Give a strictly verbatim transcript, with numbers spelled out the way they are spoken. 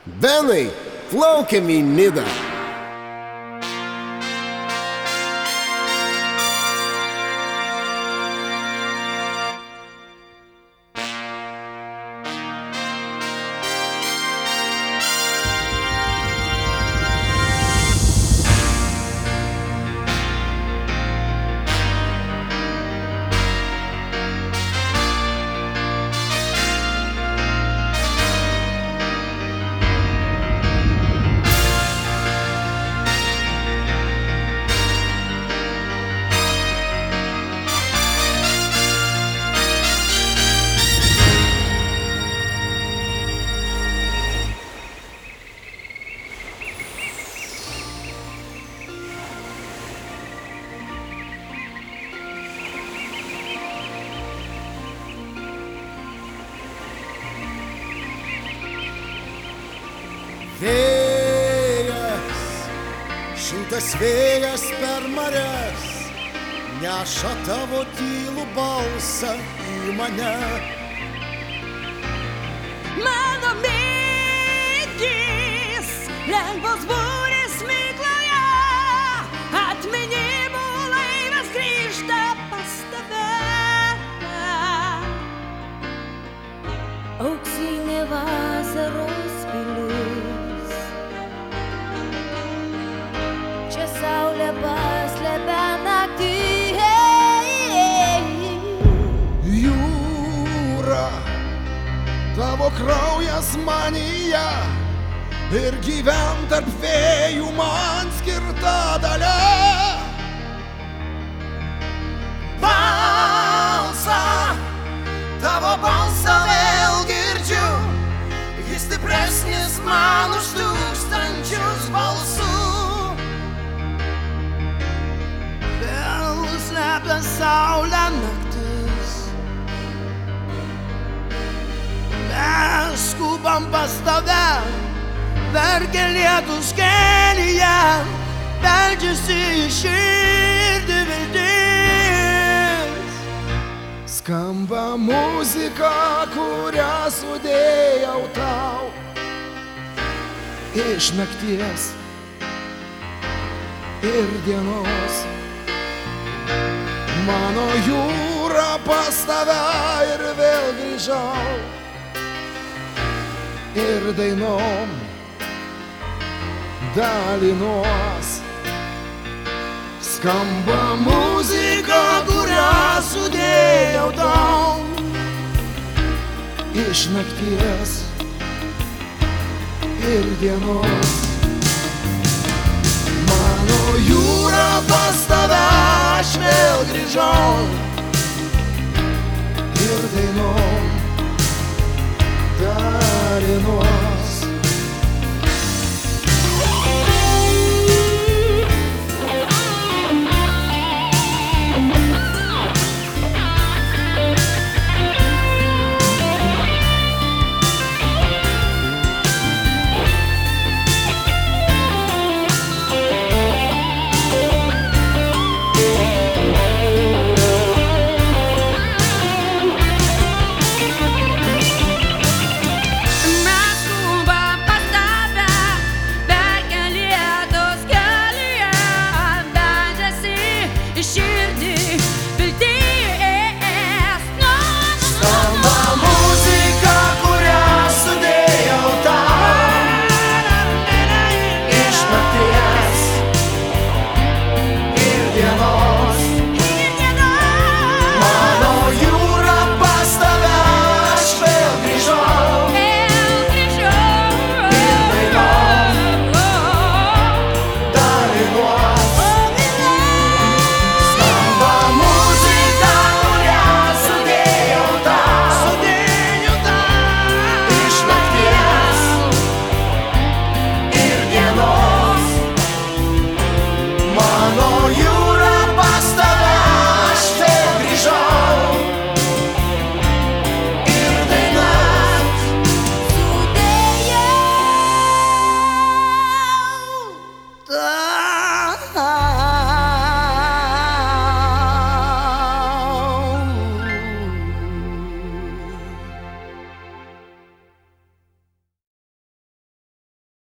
Benai, plaukiam į Nidą. Vėjas, šiltas vėjas per marias neša tavo tylų balsą į mane. Mano mintys lengvos būrės migloje, atminimų laivas grįžta pas tave. Auksinė vasaros pilis, čia saulė paslepia naktį. Jūra, tavo kraujas manyje ir gyvent tarp vėjų man skirta dalia. Balsą, tavo balsą vėl girdžiu, jis stipresnis man už tūkstančius balsų. Vėl slepia saulę naktis, mes skubam pas tave, verkia lietus kelyje, beldžiasi į širdį viltis. Skamba muzika, kurią sudėjau tau iš nakties ir dienos. Mano jūra pas tave ir vėl grįžau ir dainom dalinuos. Skamba muzika, kurią sudėjau tau iš nakties ir dienos. Mano jūra pas tave aš vėl grįžau ir dainom dalinuos.